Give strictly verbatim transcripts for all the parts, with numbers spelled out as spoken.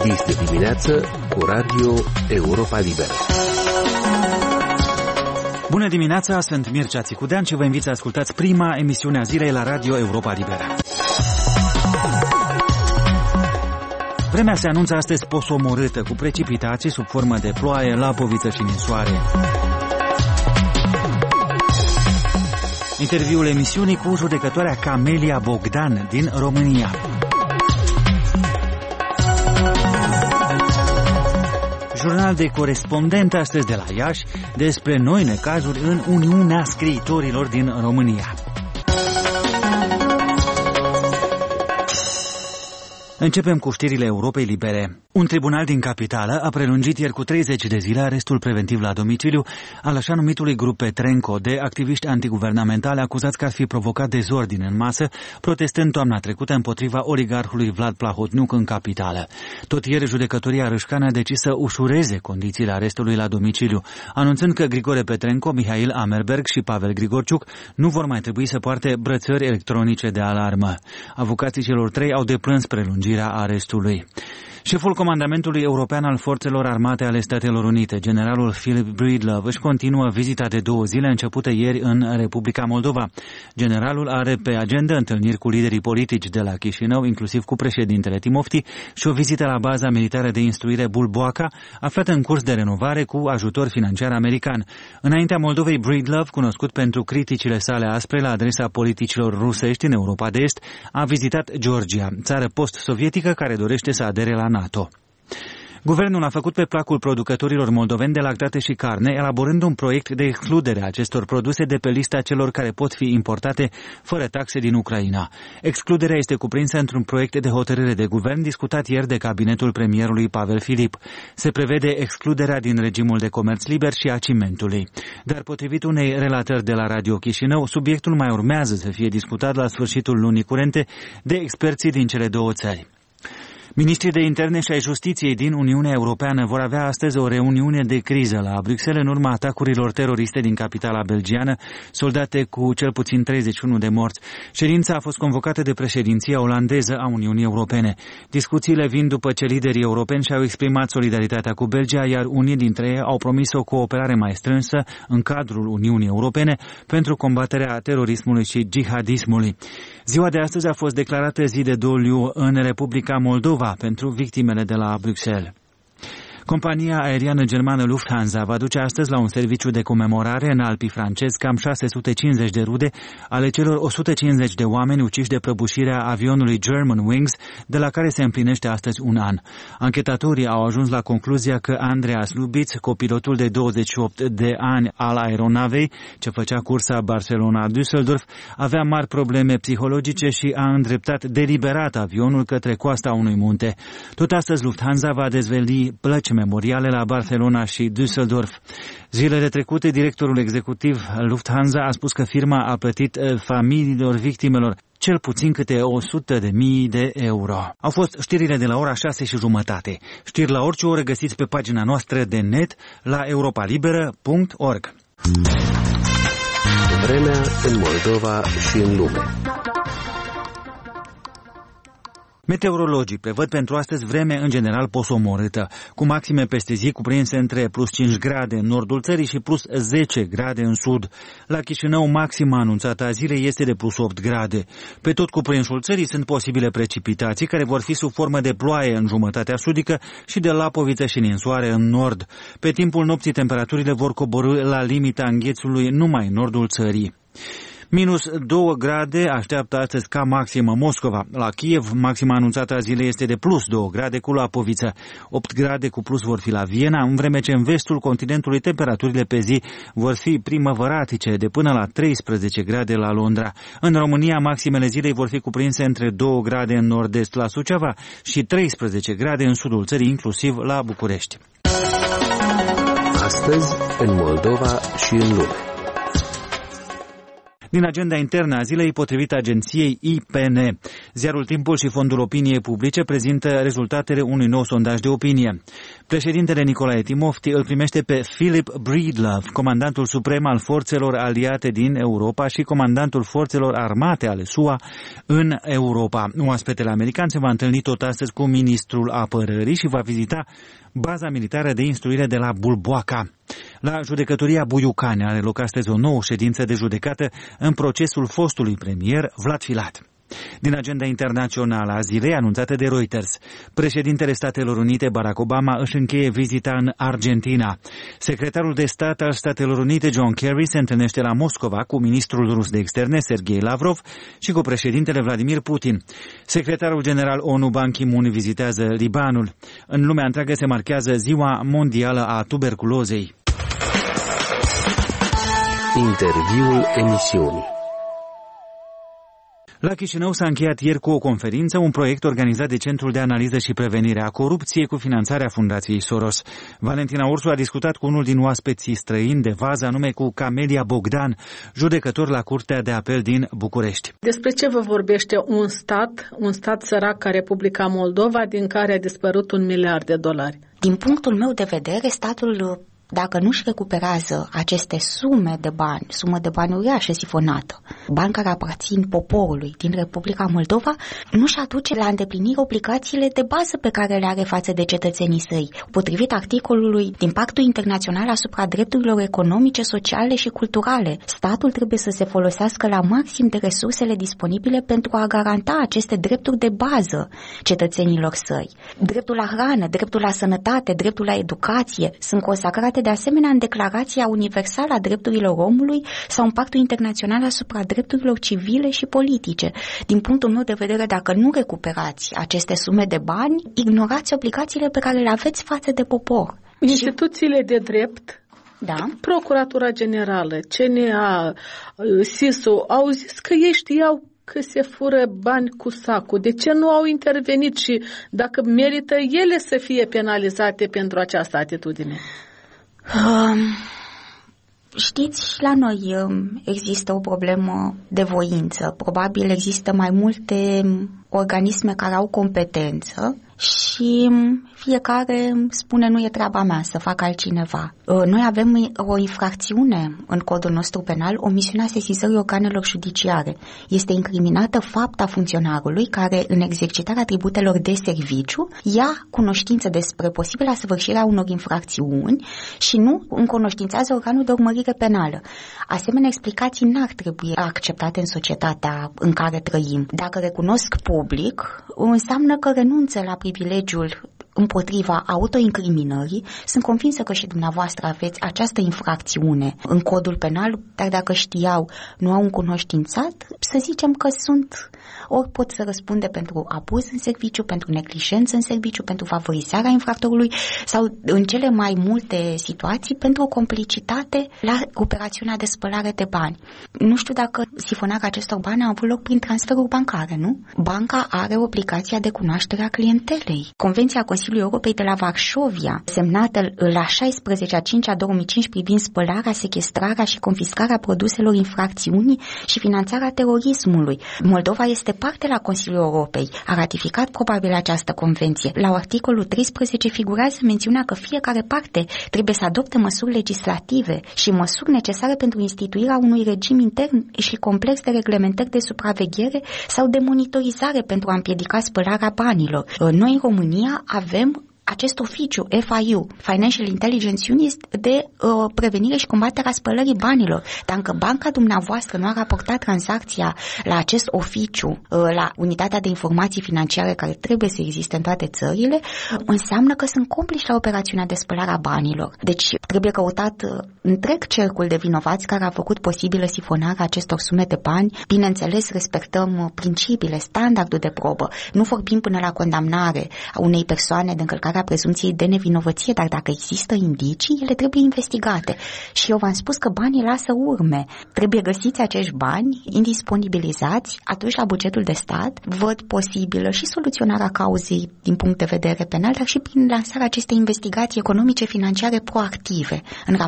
Este dimineață cu Radio Europa Liberă. Bună dimineața, sunt Mircea Țicudean și vă invit să ascultați prima emisiune a zilei la Radio Europa Liberă. Vremea se anunță astăzi posomorâtă, cu precipitații sub formă de ploaie, lapoviță și ninsoare. Interviul emisiunii cu judecătoarea Camelia Bogdan din România. Jurnal de corespondent astăzi de la Iași despre noi necazuri în Uniunea Scriitorilor din România. Începem cu știrile Europei Libere. Un tribunal din capitală a prelungit ieri cu treizeci de zile arestul preventiv la domiciliu al așa numitului grup Petrenco de activiști antiguvernamentali acuzați că ar fi provocat dezordine în masă, protestând toamna trecută împotriva oligarhului Vlad Plahotniuc în capitală. Tot ieri, judecătoria râșcană a decis să ușureze condițiile arestului la domiciliu, anunțând că Grigore Petrenco, Mihail Amerberg și Pavel Grigorciuc nu vor mai trebui să poarte brățări electronice de alarmă. Avocații celor trei au deplâns prelungirea arestului. Șeful Comandamentului European al Forțelor Armate ale Statelor Unite, generalul Philip Breedlove, își continuă vizita de două zile începută ieri în Republica Moldova. Generalul are pe agenda întâlniri cu liderii politici de la Chișinău, inclusiv cu președintele Timofti, și o vizită la baza militară de instruire Bulboaca, aflată în curs de renovare cu ajutor financiar american. Înaintea Moldovei, Breedlove, cunoscut pentru criticile sale aspre la adresa politicilor rusești în Europa de Est, a vizitat Georgia, țară post-sovietică care dorește să adere la NATO. Guvernul a făcut pe placul producătorilor moldoveni de lactate și carne, elaborând un proiect de excludere a acestor produse de pe lista celor care pot fi importate fără taxe din Ucraina. Excluderea este cuprinsă într-un proiect de hotărâre de guvern discutat ieri de cabinetul premierului Pavel Filip. Se prevede excluderea din regimul de comerț liber și a cimentului. Dar potrivit unei relatări de la Radio Chișinău, subiectul mai urmează să fie discutat la sfârșitul lunii curente de experții din cele două țări. Ministrii de interne și ai justiției din Uniunea Europeană vor avea astăzi o reuniune de criză la Bruxelles în urma atacurilor teroriste din capitala belgiană, soldate cu cel puțin treizeci și unu de morți. Ședința a fost convocată de președinția olandeză a Uniunii Europene. Discuțiile vin după ce liderii europeni și-au exprimat solidaritatea cu Belgia, iar unii dintre ei au promis o cooperare mai strânsă în cadrul Uniunii Europene pentru combaterea terorismului și jihadismului. Ziua de astăzi a fost declarată zi de doliu în Republica Moldova pentru victimele de la Bruxelles. Compania aeriană germană Lufthansa va duce astăzi la un serviciu de comemorare în Alpii francezi cam șase sute cincizeci de rude ale celor o sută cincizeci de oameni uciși de prăbușirea avionului Germanwings, de la care se împlinește astăzi un an. Anchetatorii au ajuns la concluzia că Andreas Lubitz, copilotul de douăzeci și opt de ani al aeronavei, ce făcea cursa Barcelona-Düsseldorf, avea mari probleme psihologice și a îndreptat deliberat avionul către coasta unui munte. Tot astăzi Lufthansa va dezveli plăci memoriale la Barcelona și Düsseldorf. Zilele trecute, directorul executiv Lufthansa a spus că firma a plătit familiilor victimelor cel puțin câte o sută de mii de euro. Au fost știrile de la ora șase și jumătate. Știri la orice oră găsiți pe pagina noastră de net la europalibera punct org. Vremea în Moldova și în lume. Meteorologii prevăd pentru astăzi vreme în general posomorâtă, cu maxime peste zi cuprinse între plus cinci grade în nordul țării și plus zece grade în sud. La Chișinău, maxima anunțată a zilei este de plus opt grade. Pe tot cuprinsul țării sunt posibile precipitații care vor fi sub formă de ploaie în jumătatea sudică și de lapoviță și ninsoare în nord. Pe timpul nopții temperaturile vor coborî la limita înghețului numai în nordul țării. Minus două grade așteaptă astăzi ca maximă Moscova. La Kiev, maxima anunțată a zilei este de plus două grade cu lapoviță. opt grade cu plus vor fi la Viena, în vreme ce în vestul continentului temperaturile pe zi vor fi primăvăratice de până la treisprezece grade la Londra. În România, maximele zilei vor fi cuprinse între două grade în nord-est la Suceava și treisprezece grade în sudul țării, inclusiv la București. Astăzi, în Moldova și în lume. Din agenda internă a zilei, potrivit agenției I P N, ziarul Timpul și Fondul Opiniei Publice prezintă rezultatele unui nou sondaj de opinie. Președintele Nicolae Timofti îl primește pe Philip Breedlove, comandantul suprem al forțelor aliate din Europa și comandantul forțelor armate ale S U A în Europa. Oaspetele american se va întâlni tot astăzi cu ministrul apărării și va vizita baza militară de instruire de la Bulboaca. La judecătoria Buiucani are loc astăzi o nouă ședință de judecată în procesul fostului premier Vlad Filat. Din agenda internațională a zilei anunțată de Reuters, președintele Statelor Unite Barack Obama își încheie vizita în Argentina. Secretarul de stat al Statelor Unite John Kerry se întâlnește la Moscova cu ministrul rus de externe Sergei Lavrov și cu președintele Vladimir Putin. Secretarul general ONU Ban Ki-moon vizitează Libanul. În lumea întreagă se marchează Ziua Mondială a Tuberculozei. Interviul emisiunii. La Chișinău s-a încheiat ieri cu o conferință, un proiect organizat de Centrul de Analiză și Prevenire a Corupției cu finanțarea Fundației Soros. Valentina Ursu a discutat cu unul din oaspeții străini de vază, anume cu Camelia Bogdan, judecător la Curtea de Apel din București. Despre ce vă vorbește un stat, un stat sărac ca Republica Moldova, din care a dispărut un miliard de dolari? Din punctul meu de vedere, statul, dacă nu-și recuperează aceste sume de bani, sumă de bani uriașă sifonată, bani care aparțin poporului din Republica Moldova, nu-și aduce la îndeplinire obligațiile de bază pe care le are față de cetățenii săi. Potrivit articolului din Pactul Internațional asupra drepturilor economice, sociale și culturale, statul trebuie să se folosească la maxim de resursele disponibile pentru a garanta aceste drepturi de bază cetățenilor săi. Dreptul la hrană, dreptul la sănătate, dreptul la educație sunt consacrate de asemenea în Declarația Universală a Drepturilor Omului sau în Pactul Internațional asupra drepturilor civile și politice. Din punctul meu de vedere, dacă nu recuperați aceste sume de bani, ignorați obligațiile pe care le aveți față de popor. Instituțiile de drept, da? Procuratura Generală, C N A, S I S-ul, au zis că ei știau că se fură bani cu sacul. De ce nu au intervenit și dacă merită ele să fie penalizate pentru această atitudine? Um, știți, și la noi um, există o problemă de voință. Probabil există mai multe organisme care au competență și fiecare spune nu e treaba mea, să fac altcineva. Noi avem o infracțiune în codul nostru penal, omisiunea sesizării organelor judiciare. Este incriminată fapta funcționarului care, în exercitarea atributelor de serviciu, ia cunoștință despre posibila săvârșire a unor infracțiuni și nu încunoștințează organul de urmărire penală. Asemenea explicații n-ar trebui acceptate în societatea în care trăim. Dacă recunosc public, înseamnă că renunță la privilegiul împotriva autoincriminării. Sunt convinsă că și dumneavoastră aveți această infracțiune în codul penal, dar dacă știau, nu au încunoștințat, să zicem că sunt, ori pot să răspunde pentru abuz în serviciu, pentru neglijență în serviciu, pentru favorizarea infractorului sau, în cele mai multe situații, pentru o complicitate la operațiunea de spălare de bani. Nu știu dacă sifonarea acestor bani a avut loc prin transferuri bancare, nu? Banca are obligația de cunoaștere a clientelei. Convenția Consiliului Europei de la Varșovia, semnată la șaisprezece a cincea două mii cinci privind spălarea, sechestrarea și confiscarea produselor infracțiunii și finanțarea terorismului. Moldova este parte la Consiliul Europei. A ratificat probabil această convenție. La articolul treisprezece figurează mențiunea că fiecare parte trebuie să adopte măsuri legislative și măsuri necesare pentru instituirea unui regim intern și complex de reglementări de supraveghere sau de monitorizare pentru a împiedica spălarea banilor. Noi în România avem acest oficiu, F I U, Financial Intelligence Unit, de uh, prevenire și combaterea spălării banilor. Dacă banca dumneavoastră nu a raportat tranzacția la acest oficiu, uh, la unitatea de informații financiare care trebuie să existe în toate țările, înseamnă că sunt compliși la operațiunea de spălare a banilor. Deci trebuie căutat uh, întreg cercul de vinovați care a făcut posibilă sifonarea acestor sume de bani. Bineînțeles, respectăm uh, principiile, standardul de probă. Nu vorbim până la condamnare a unei persoane de încălcare a prezumției de nevinovăție, dar dacă există indicii, ele trebuie investigate. Și eu v-am spus că banii lasă urme. Trebuie găsiți acești bani, indisponibilizați, atunci la bugetul de stat, văd posibilă și soluționarea cauzei din punct de vedere penal, dar și prin lansarea acestei investigații economice financiare proactive, în raport cu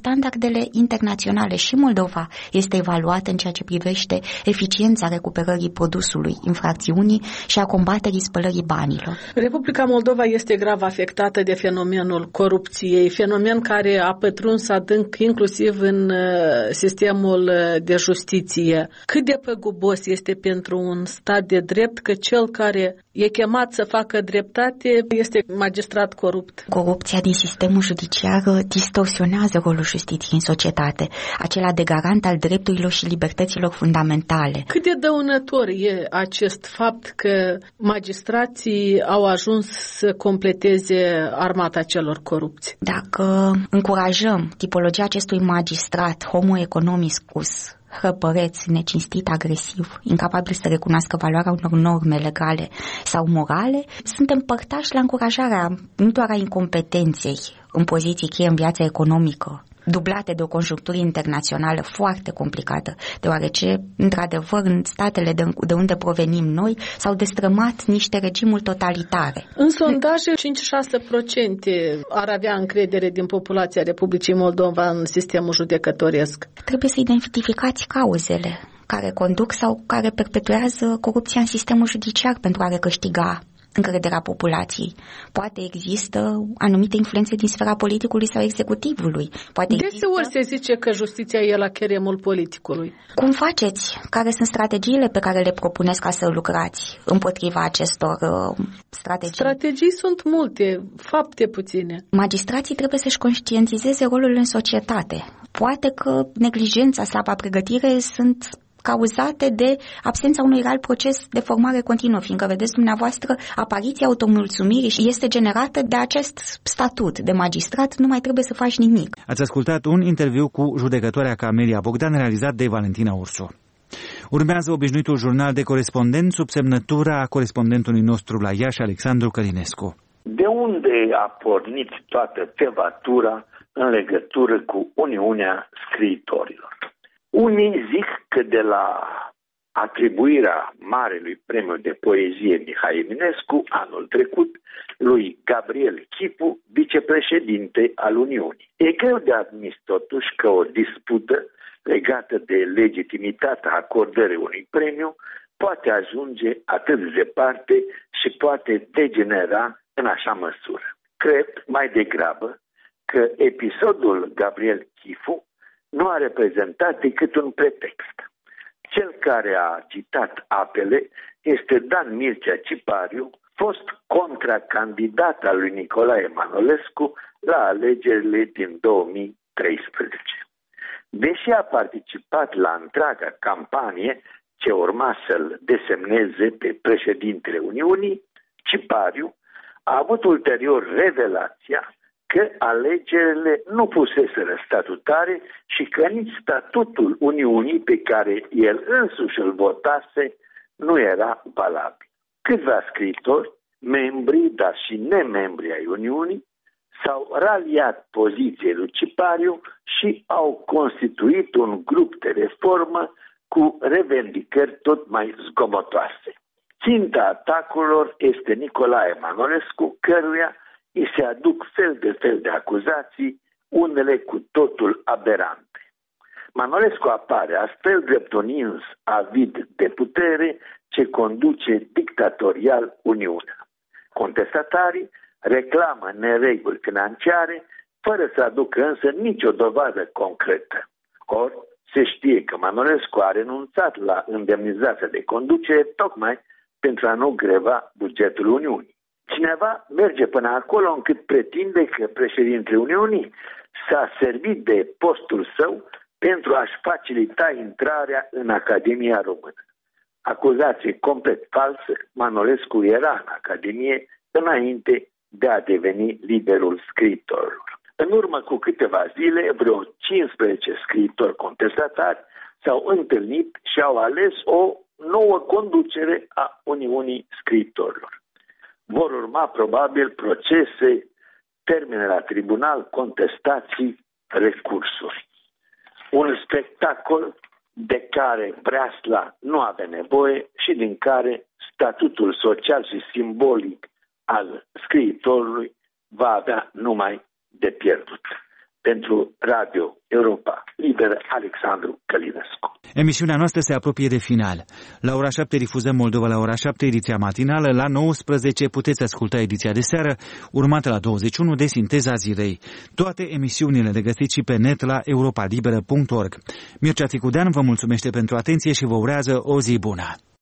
standardele internaționale și Moldova este evaluată în ceea ce privește eficiența recuperării produsului infracțiunii și a combaterii spălării banilor. Republica Moldova este grav afectată de fenomenul corupției, fenomen care a pătruns adânc inclusiv în sistemul de justiție. Cât de păgubos este pentru un stat de drept că cel care e chemat să facă dreptate este magistrat corupt? Corupția din sistemul judiciar distorsionează rolul justiției în societate, acela de garant al drepturilor și libertăților fundamentale. Cât de dăunător e acest fapt că magistrații au ajuns să completeze armata celor corupți? Dacă încurajăm tipologia acestui magistrat, homo economicus, hrăpăreț, necinstit, agresiv, incapabil să recunoască valoarea unor norme legale sau morale, suntem părtași la încurajarea nu doar a incompetenței în poziții cheie în viața economică, dublate de o conjunctură internațională foarte complicată, deoarece, într-adevăr, în statele de, de unde provenim noi s-au destrămat niște regimuri totalitare. În sondaje, cinci-șase la sută ar avea încredere din populația Republicii Moldova în sistemul judecătoresc. Trebuie să identificați cauzele care conduc sau care perpetuează corupția în sistemul judiciar pentru a recâștiga încrederea populației. Poate există anumite influențe din sfera politicului sau executivului. Poate Deseori există... se zice că justiția e la cheremul politicului. Cum faceți? Care sunt strategiile pe care le propuneți ca să lucrați împotriva acestor uh, strategii? Strategii sunt multe, fapte puține. Magistrații trebuie să-și conștientizeze rolul în societate. Poate că neglijența, slaba pregătire sunt cauzate de absența unui real proces de formare continuă, fiindcă, vedeți dumneavoastră, apariția automulțumirii este generată de acest statut de magistrat, nu mai trebuie să faci nimic. Ați ascultat un interviu cu judecătoarea Camelia Bogdan, realizat de Valentina Ursu. Urmează obișnuitul jurnal de corespondent sub semnătura corespondentului nostru la Iași, Alexandru Călinescu. De unde a pornit toată tevatura în legătură cu Uniunea Scriitorilor? Unii zic că de la atribuirea Marelui Premiu de Poezie Mihai Eminescu anul trecut lui Gabriel Chipu, vicepreședinte al Uniunii. E greu de admis totuși că o dispută legată de legitimitatea acordării unui premiu poate ajunge atât de departe și poate degenera în așa măsură. Cred mai degrabă că episodul Gabriel Chifu nu a reprezentat decât un pretext. Cel care a citat apele este Dan Mircea Cipariu, fost contracandidat al lui Nicolae Manolescu la alegerile din două mii treisprezece. Deși a participat la întreaga campanie ce urma să-l desemneze pe președintele Uniunii, Cipariu a avut ulterior revelația că alegerile nu puseseră statutare și că nici statutul Uniunii pe care el însuși îl votase nu era valabil. Câțiva scriitori, membri, dar și nemembri ai Uniunii, s-au raliat poziției lui Cipariu și au constituit un grup de reformă cu revendicări tot mai zgomotoase. Ținta atacurilor este Nicolae Manolescu, căruia îi se aduc fel de fel de acuzații, unele cu totul aberante. Manolescu apare astfel drept un ins avid de putere ce conduce dictatorial Uniunea. Contestatarii reclamă nereguli financiare, fără să aducă însă nicio dovadă concretă. Or, se știe că Manolescu a renunțat la indemnizația de conducere tocmai pentru a nu greva bugetul Uniunii. Cineva merge până acolo încât pretinde că președintele Uniunii s-a servit de postul său pentru a-și facilita intrarea în Academia Română. Acuzație complet falsă, Manolescu era în Academie înainte de a deveni liderul scriitorilor. În urmă cu câteva zile, vreo cincisprezece scriitori contestatari s-au întâlnit și au ales o nouă conducere a Uniunii Scriitorilor. Vor urma probabil procese, termene la tribunal, contestații, recursuri. Un spectacol de care Breasla nu avea nevoie și din care statutul social și simbolic al scriitorului va avea numai de pierdut. pentru Radio Europa Liberă, Alexandru Călinescu. Emisiunea noastră se apropie de final. La ora șapte difuzăm Moldova la ora șapte, ediția matinală. La nouăsprezece puteți asculta ediția de seară, urmată la douăzeci și unu de Sinteza Zilei. Toate emisiunile le găsiți și pe net la europa liberă punct org. Mircea Țicudean vă mulțumește pentru atenție și vă urează o zi bună.